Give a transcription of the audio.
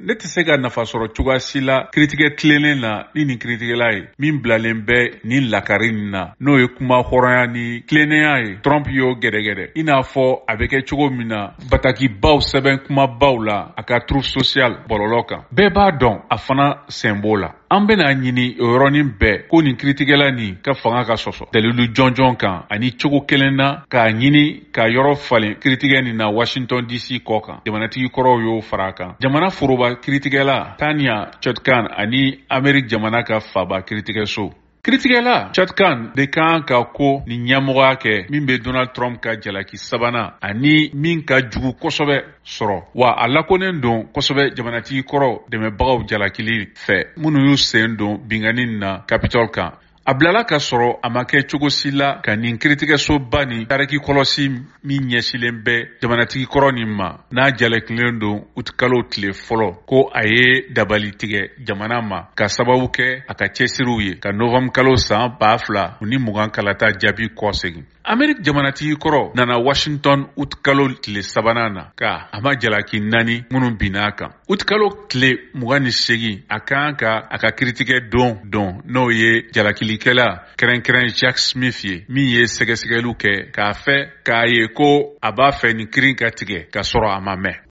ne tɛ se ka nafa sɔrɔ cogoya si la kiritigɛ tilennen na ni nin kiritigɛla ye min bilalen bɛ nin lakari nin na n'o ye kuma hɔrɔnya ni tilennenya ye. Trump y'o gɛrɛgɛrɛ i n'a fɔ a bɛ kɛ cogo min na batakibaw sɛbɛn kumabaw la a ka troupe social bɔlɔlɔ kan. Bɛɛ b'a dɔn a fana sen b'o la. An bɛna ɲini o yɔrɔnin bɛɛ ko nin kiritigɛla nin ka fanga ka sɔsɔ dalilu jɔnjɔn kan ani cogo kelen na k'a ɲini ka yɔrɔ falen kiritigɛ nin na Washington DC kɔ kan. Jamanatigi kɔrɔw y'o fara kan. Jamana foroba kiritigɛla Tanya Chutkan ani Amerika jamana ka faba kiritigɛso. Kiritigɛla Chutkan de kan ka ko ni ɲɛmɔgɔya kɛ min bɛ Donald Trump ka jalaki sabanan ani min ka jugu kosɛbɛ sɔrɔ, wa a lakonen don kosɛbɛ jamanatigi kɔrɔ dɛmɛbagaw jalakili fɛ minnu y'u sen don binganin na Capitol kan. A bilala ka sɔrɔ a ma kɛ cogo si la ka nin kiritigɛsoba nin tariki kɔlɔsi min ɲɛsilen bɛ jamanatigi kɔrɔ nin ma n'a jalakilen don ut kalo tile fɔlɔ ko a ye dabali tigɛ jamana ma ka sababu kɛ a ka cɛsiriw ye ka Novembre kalo san 2020 kalata jaabi kɔsegin. Amerika jamanatigi kɔrɔ nana Washington ut kalo tile sabanan na ka a ma jalaki 4 minnu binna a kan. Ut kalo tile 28 a kan ka a ka kiritigɛ don n'o ye jalakilikɛla kɛrɛnkɛrɛn Jack Smith ye min ye sɛgɛsɛgɛliw kɛ k'a fɛ k'a ye ko a b'a fɛ nin kiiri ka tigɛ ka sɔrɔ a ma mɛn.